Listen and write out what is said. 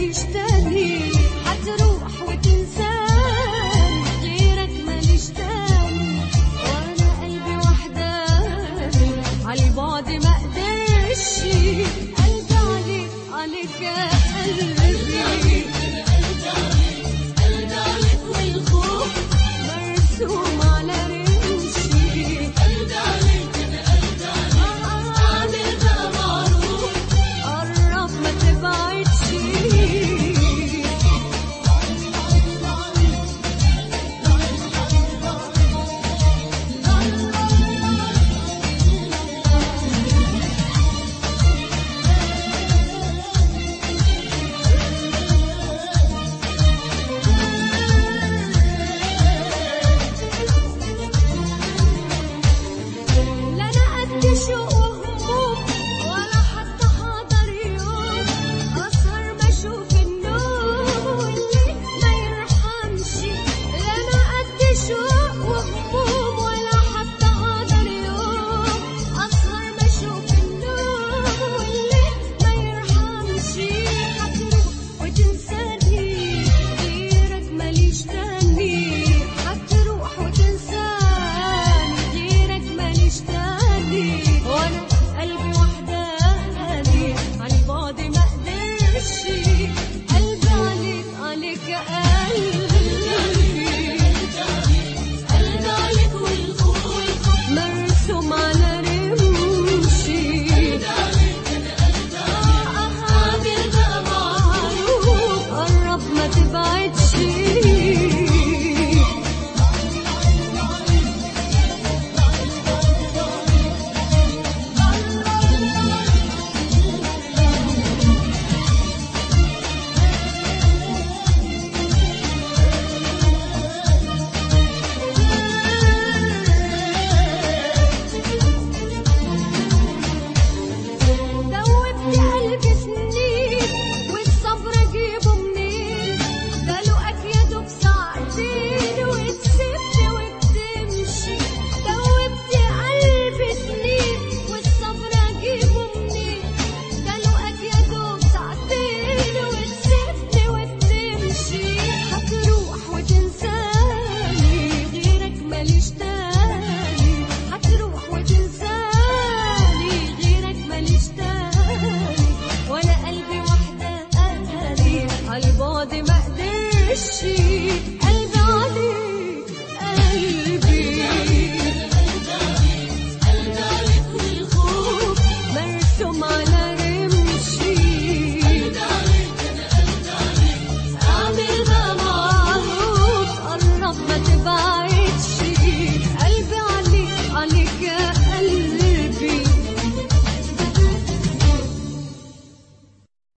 ماليش تاني، هتروح وتنساني غيرك ماليش تاني، وانا قلبي وحداني عالبعد ما قدرش، قلبي عليك عليك يا قلبي، قلبي عليك والخوف مرسوم على رمشي، قلبي عليك انا قلبي عليك عامل بقى معروف، قرب ما تبعدش. لا انا قد شوق وهموم ولا حتى حاضر يوم، اسهر ما اشوف النوم واللي ما يرحمش، لا انا قد شوق وهموم ولا حتى حاضر يوم، اسهر ما اشوف النوم واللي ما يرحمش، هتروح وتنساني غيرك ماليش تاني، هتروح وتنساني غيرك ماليش تاني، وانا قلبي وحداني عالبعد ما قدرش، قلبي عليك عليك يا قلبي، قلبي عليك والخوف مرسوم على رمشي، عامل بقى معروف قرب ما تبعدش. دوبت قلبي سنين والصبر اجيبه منين، ده لقاك يا دوب ساعتين وتسيبني وبتمشي، دوبت قلبي سنين والصبر اجيبه منين، ده لقاك يا دوب ساعتين وتسيبني وبتمشي، هتروح وتنساني غيرك ماليش تاني، هتروح وتنساني غيرك ماليش تاني، وانا قلبي وحداني عالبعد ما قدرش.